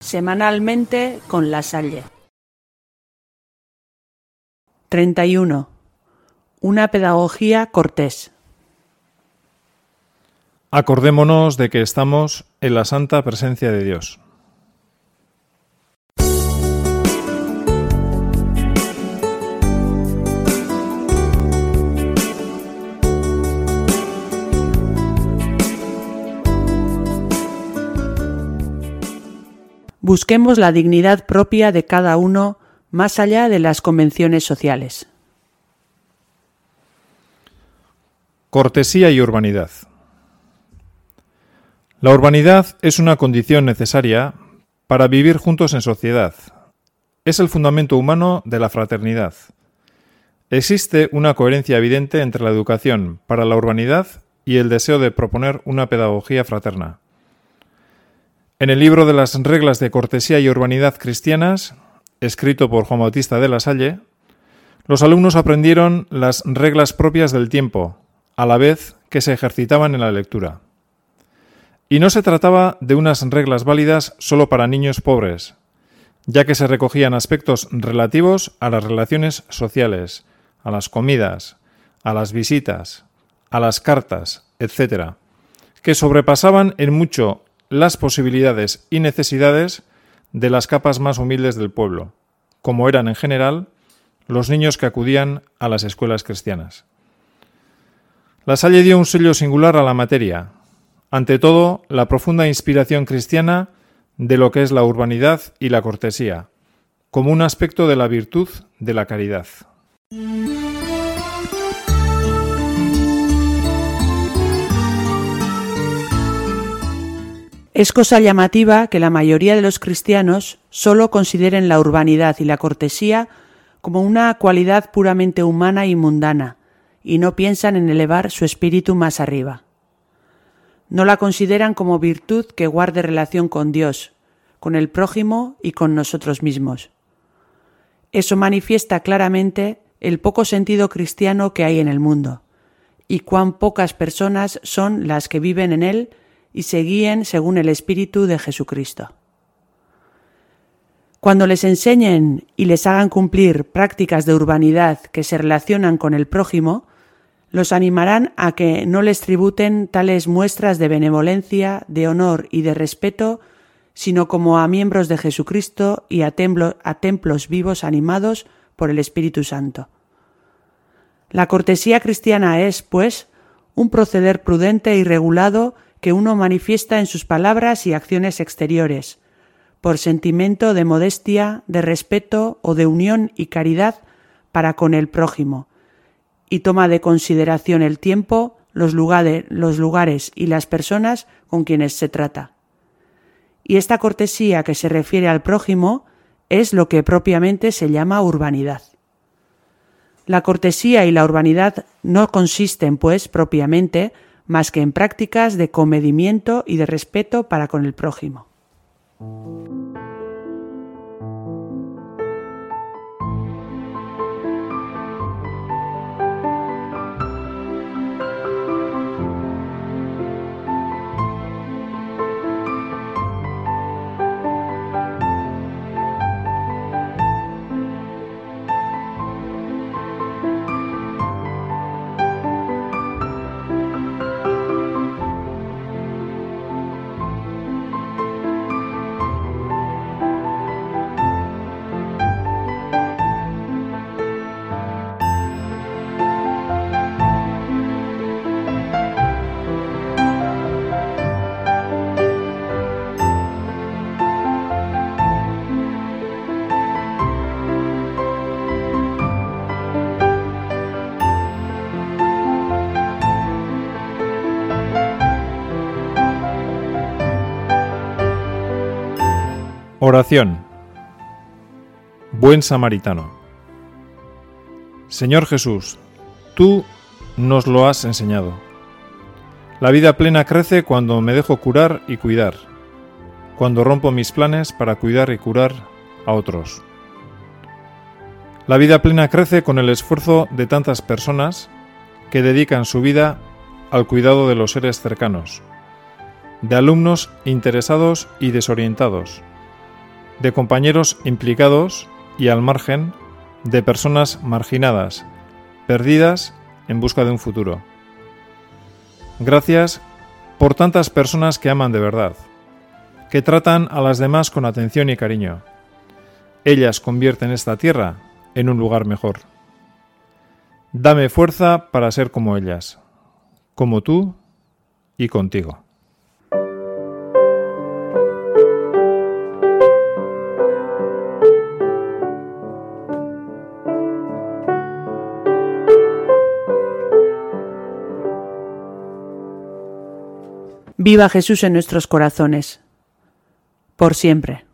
semanalmente con La Salle. 31. Una pedagogía cortés. Acordémonos de que estamos en la santa presencia de Dios. Busquemos la dignidad propia de cada uno más allá de las convenciones sociales. Cortesía y urbanidad. La urbanidad es una condición necesaria para vivir juntos en sociedad. Es el fundamento humano de la fraternidad. Existe una coherencia evidente entre la educación para la urbanidad y el deseo de proponer una pedagogía fraterna. En el libro de las reglas de cortesía y urbanidad cristianas, escrito por Juan Bautista de La Salle, los alumnos aprendieron las reglas propias del tiempo, a la vez que se ejercitaban en la lectura. Y no se trataba de unas reglas válidas solo para niños pobres, ya que se recogían aspectos relativos a las relaciones sociales, a las comidas, a las visitas, a las cartas, etc., que sobrepasaban en mucho las posibilidades y necesidades de las capas más humildes del pueblo, como eran en general los niños que acudían a las escuelas cristianas. La Salle dio un sello singular a la materia, ante todo la profunda inspiración cristiana de lo que es la urbanidad y la cortesía, como un aspecto de la virtud de la caridad. Es cosa llamativa que la mayoría de los cristianos solo consideren la urbanidad y la cortesía como una cualidad puramente humana y mundana, y no piensan en elevar su espíritu más arriba. No la consideran como virtud que guarde relación con Dios, con el prójimo y con nosotros mismos. Eso manifiesta claramente el poco sentido cristiano que hay en el mundo, y cuán pocas personas son las que viven en él y se guíen según el Espíritu de Jesucristo. Cuando les enseñen y les hagan cumplir prácticas de urbanidad que se relacionan con el prójimo, los animarán a que no les tributen tales muestras de benevolencia, de honor y de respeto, sino como a miembros de Jesucristo y a templos vivos animados por el Espíritu Santo. La cortesía cristiana es, pues, un proceder prudente y regulado que uno manifiesta en sus palabras y acciones exteriores, por sentimiento de modestia, de respeto o de unión y caridad para con el prójimo, y toma de consideración el tiempo, los lugares y las personas con quienes se trata. Y esta cortesía que se refiere al prójimo es lo que propiamente se llama urbanidad. La cortesía y la urbanidad no consisten, pues, propiamente, más que en prácticas de comedimiento y de respeto para con el prójimo. Oración. Buen samaritano. Señor Jesús, tú nos lo has enseñado. La vida plena crece cuando me dejo curar y cuidar, cuando rompo mis planes para cuidar y curar a otros. La vida plena crece con el esfuerzo de tantas personas que dedican su vida al cuidado de los seres cercanos, de alumnos interesados y desorientados, de compañeros implicados y al margen, de personas marginadas, perdidas en busca de un futuro. Gracias por tantas personas que aman de verdad, que tratan a las demás con atención y cariño. Ellas convierten esta tierra en un lugar mejor. Dame fuerza para ser como ellas, como tú y contigo. Viva Jesús en nuestros corazones, por siempre.